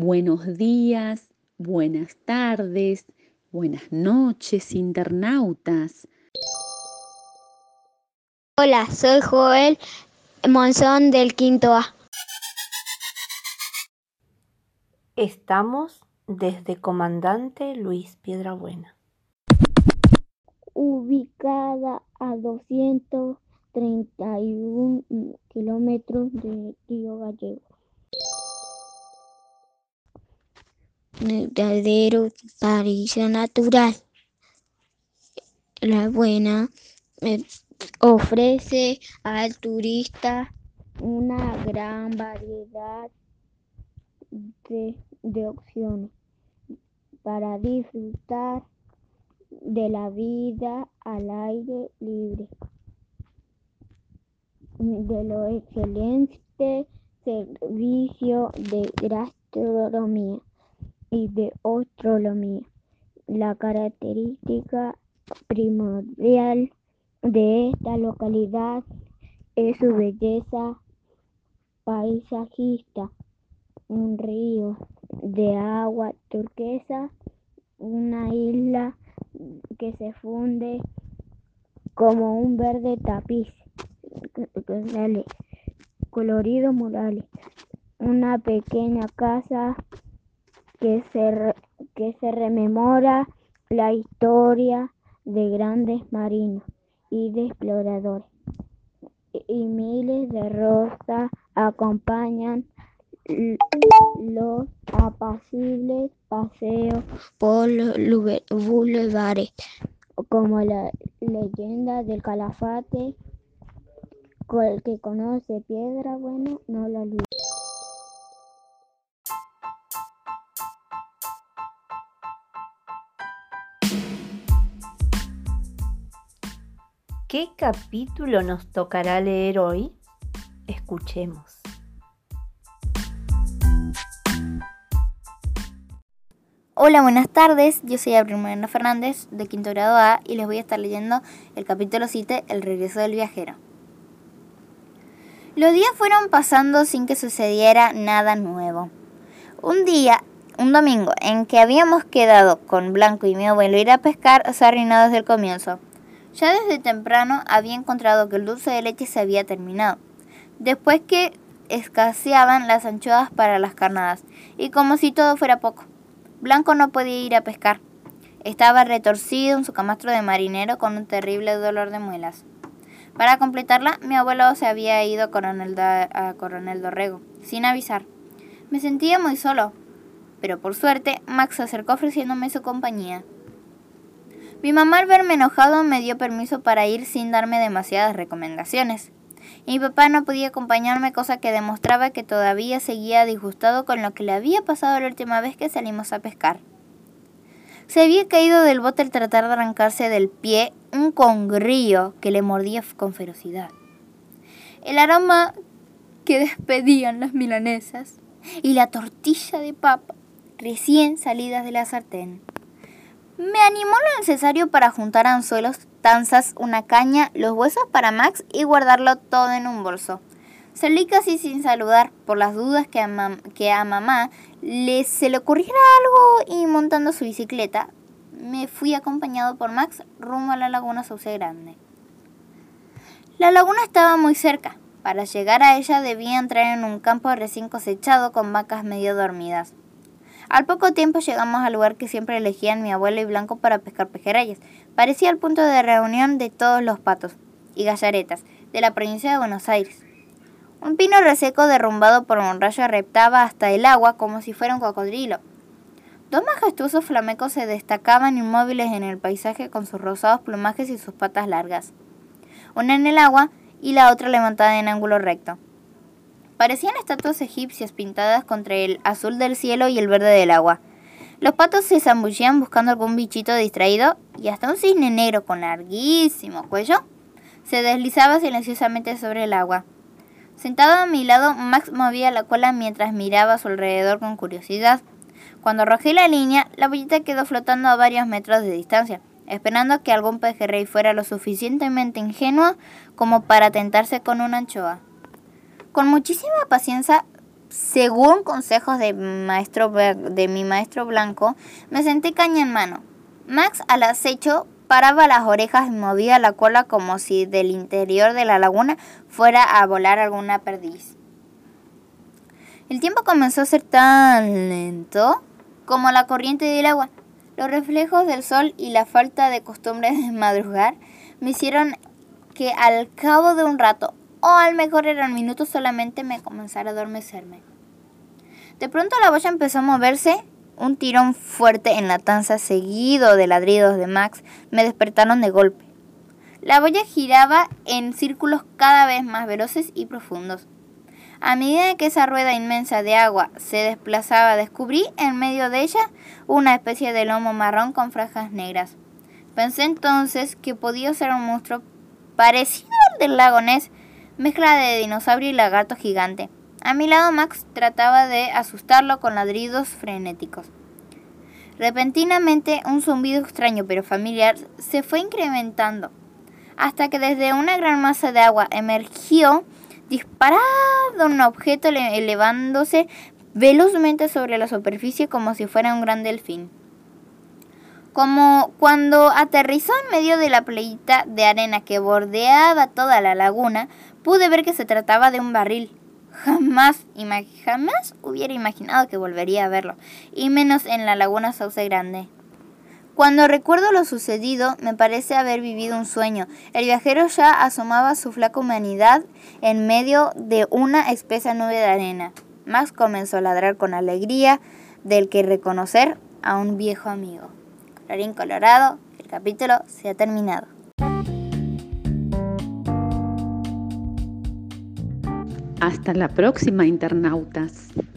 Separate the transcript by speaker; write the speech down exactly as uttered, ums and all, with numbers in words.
Speaker 1: Buenos días, buenas tardes, buenas noches, internautas.
Speaker 2: Hola, soy Joel Monzón del quinto A.
Speaker 3: Estamos desde Comandante Luis Piedrabuena.
Speaker 2: Ubicada a doscientos treinta y uno kilómetros de Río Gallego. Verdadero paraíso natural. La Buena eh, ofrece al turista una gran variedad de, de opciones para disfrutar de la vida al aire libre, de los excelentes servicios de gastronomía y de astronomía. La característica primordial de esta localidad es su belleza paisajista, un río de agua turquesa, una isla que se funde como un verde tapiz, coloridos murales, una pequeña casa que se, re, que se rememora la historia de grandes marinos y de exploradores, y miles de rosas acompañan los apacibles paseos por los bulevares, como la leyenda del Calafate, el que conoce Piedrabuena no la olvida.
Speaker 3: ¿Qué capítulo nos tocará leer hoy? Escuchemos.
Speaker 4: Hola, buenas tardes. Yo soy Abril Moreno Fernández, de quinto grado A, y les voy a estar leyendo el capítulo siete, El regreso del viajero. Los días fueron pasando sin que sucediera nada nuevo. Un día, un domingo, en que habíamos quedado con Blanco y mi abuelo ir a pescar, se arruinó desde el comienzo. Ya desde temprano había encontrado que el dulce de leche se había terminado, después que escaseaban las anchoas para las carnadas, y como si todo fuera poco, Blanco no podía ir a pescar. Estaba retorcido en su camastro de marinero con un terrible dolor de muelas. Para completarla, mi abuelo se había ido a Coronel, da, a Coronel Dorrego, sin avisar. Me sentía muy solo, pero por suerte Max se acercó ofreciéndome su compañía. Mi mamá, al verme enojado, me dio permiso para ir sin darme demasiadas recomendaciones. Y mi papá no podía acompañarme, cosa que demostraba que todavía seguía disgustado con lo que le había pasado la última vez que salimos a pescar. Se había caído del bote al tratar de arrancarse del pie un congrío que le mordía con ferocidad. El aroma que despedían las milanesas y la tortilla de papa recién salidas de la sartén me animó lo necesario para juntar anzuelos, tanzas, una caña, los huesos para Max y guardarlo todo en un bolso. Salí casi sin saludar, por las dudas que a, mam- que a mamá le, se le ocurriera algo, y montando su bicicleta, me fui acompañado por Max rumbo a la laguna Sauce Grande. La laguna estaba muy cerca. Para llegar a ella debía entrar en un campo recién cosechado con vacas medio dormidas. Al poco tiempo llegamos al lugar que siempre elegían mi abuelo y Blanco para pescar pejerreyes. Parecía el punto de reunión de todos los patos y gallaretas de la provincia de Buenos Aires. Un pino reseco derrumbado por un rayo reptaba hasta el agua como si fuera un cocodrilo. Dos majestuosos flamencos se destacaban inmóviles en el paisaje con sus rosados plumajes y sus patas largas, una en el agua y la otra levantada en ángulo recto. Parecían estatuas egipcias pintadas contra el azul del cielo y el verde del agua. Los patos se zambullían buscando algún bichito distraído, y hasta un cisne negro con larguísimo cuello se deslizaba silenciosamente sobre el agua. Sentado a mi lado, Max movía la cola mientras miraba a su alrededor con curiosidad. Cuando arrojé la línea, la bollita quedó flotando a varios metros de distancia, esperando que algún pejerrey fuera lo suficientemente ingenuo como para tentarse con una anchoa. Con muchísima paciencia según consejos de, maestro, de mi maestro Blanco, me senté caña en mano. Max, al acecho, paraba las orejas y movía la cola como si del interior de la laguna fuera a volar alguna perdiz. El tiempo comenzó a ser tan lento como la corriente del agua. Los reflejos del sol y la falta de costumbre de madrugar me hicieron que al cabo de un rato, o al mejor eran minutos solamente, me comenzara a adormecerme. De pronto la boya empezó a moverse. Un tirón fuerte en la tanza, seguido de ladridos de Max, me despertaron de golpe. La boya giraba en círculos cada vez más veloces y profundos. A medida que esa rueda inmensa de agua se desplazaba, descubrí en medio de ella una especie de lomo marrón con franjas negras. Pensé entonces que podía ser un monstruo parecido al del lago Ness, mezcla de dinosaurio y lagarto gigante. A mi lado Max trataba de asustarlo con ladridos frenéticos. Repentinamente un zumbido extraño pero familiar se fue incrementando, hasta que desde una gran masa de agua emergió disparado un objeto elevándose velozmente sobre la superficie como si fuera un gran delfín. Como cuando aterrizó en medio de la playita de arena que bordeaba toda la laguna, pude ver que se trataba de un barril. Jamás, jamás hubiera imaginado que volvería a verlo, y menos en la laguna Sauce Grande. Cuando recuerdo lo sucedido, me parece haber vivido un sueño. El viajero ya asomaba su flaca humanidad en medio de una espesa nube de arena. Max comenzó a ladrar con alegría del que reconocer a un viejo amigo. Colorín colorado, el capítulo se ha terminado.
Speaker 1: Hasta la próxima, internautas.